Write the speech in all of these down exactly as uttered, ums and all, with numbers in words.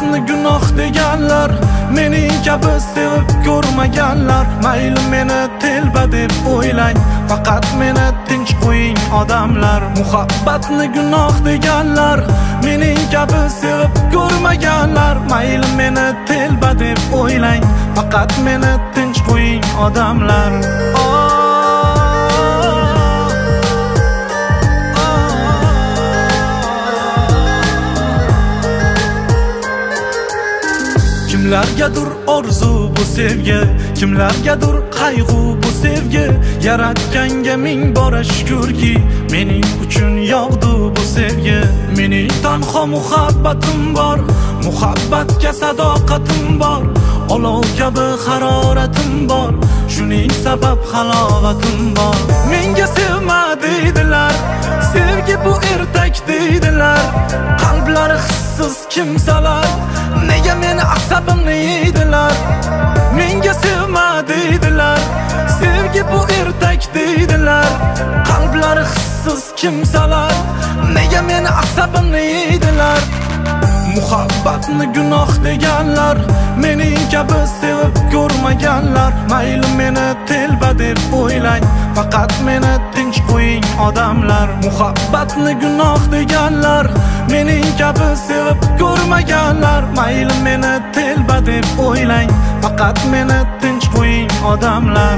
Muhabbatni gunoh deganlar, mening kabi sevib ko'rmaganlar. Mayli meni telba deb o'ylang, faqat meni tinch qo'ying odamlar. Muhabbatni gunoh deganlar, mening kabi sevib ko'rmaganlar. Mayli meni telba deb o'ylang, faqat meni tinch qo'ying odamlar. Kimlargadir orzu bu sevgi, kimlargadir qayg'u bu sevgi. Yaratganga ming bora shukrki, mening uchun yog'du bu sevgi. Mening tanho muhabbatim bor, muhabbatga sadoqatim bor. Olov kabi haroratim bor, shuning sabab halovatim bor. Menga sevma deydilar, sevgi bu ertak deydilar. Qalblari hissiz kimsalar, nega meni asabimni yeydilar. Menga sevma deydilar, sevgi bu ertak deydilar. Qalblari hissiz kimsalar, nega meni asabimni yeydilar. Muhabbatni gunoh deganlar, mening kabi sevib ko'rmaganlar. Mayli meni telba deb o'ylang, faqat meni tinch qo'ying odamlar. Muhabbatni gunoh deganlar, mening kabi sevib ko'rmaganlar. Mayli meni telba deb o'ylang, faqat meni tinch qo'ying odamlar.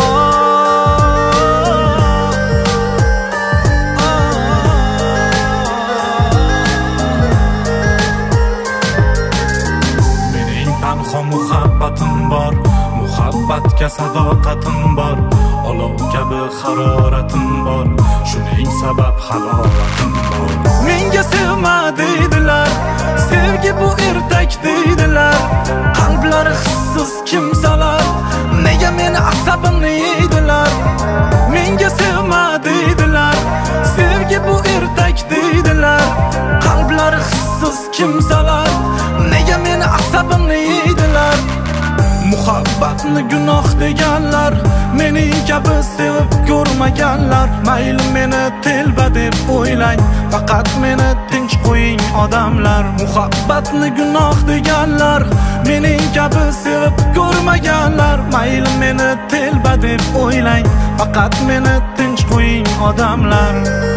Muhabbatim bor, muhabbatga sadoqatim bor. Olov kabi haroratim bor, shuning sabab halovatim bor. Menga sevma deydilar, sevgi bu ertak deydilar. Qalblari hissiz kimsalar, nega meni asabimni yeydilar. Menga sevma deydilar, sevgi bu ertak deydilar. Qalblari hissiz kimsalar, nega meni asabimni yeydilar. Muhabbatni gunoh deganlar, mening kabi sevib ko'rmaganlar. Mayli meni telba deb o'ylang, faqat meni tinch qo'ying odamlar. Muhabbatni gunoh deganlar, mening kabi sevib ko'rmaganlar. Mayli meni telba deb o'ylang, faqat meni tinch qo'ying odamlar.